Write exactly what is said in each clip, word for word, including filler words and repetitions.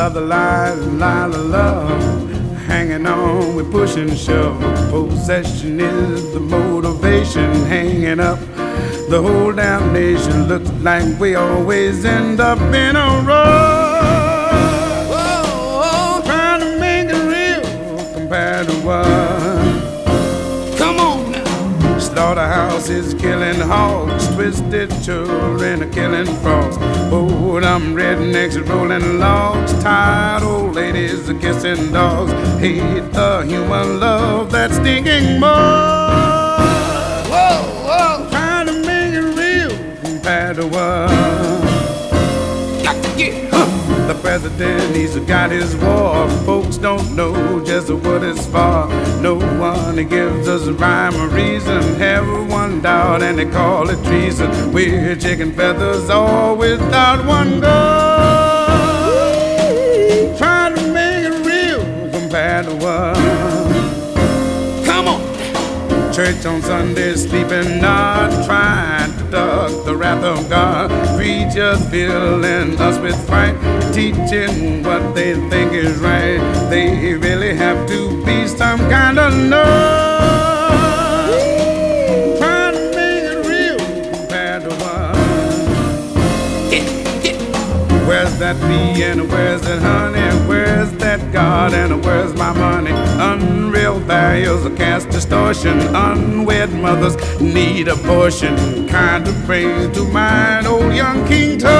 love the lies and lie the love. Hanging on, we push and shove. Possession is the motivation. Hanging up the whole damn nation. Looks like we always end up in a row. Whoa, trying to make it real compared to what? Come on now. Slaughterhouses killing hogs, twisted children are killing frogs. Oh, them rednecks rolling logs, tired old ladies are kissing dogs. Hate the human love that's stinking more. Whoa, whoa, trying to make it real compared to what? Got to get, huh. The president, he's got his war. Folks don't know just what it's for. No one gives us a rhyme or reason. Everyone doubt and they call it treason. We're chicken feathers all without one goal. Trying to make it real compared to what? Come on! Church on Sunday, sleeping not, trying to duck the wrath of God. Preachers filling us with fright, teaching what they think is right. They really have to be some kind of nerd. Trying to make it real compared to what? Yeah, yeah. Where's that bee and where's that honey? Where's that God and where's my money? Unreal values are cast distortion. Unwed mothers need abortion. Kind of brings to mind old young King Tut.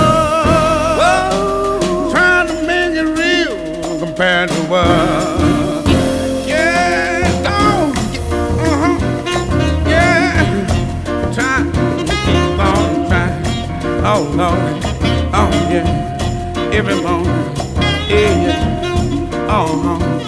Whoa, trying to make it real compared to what? Yeah, don't. Uh-huh. Yeah, trying to keep on trying. Oh Lord, oh yeah, every morning, yeah, yeah. Uh-huh.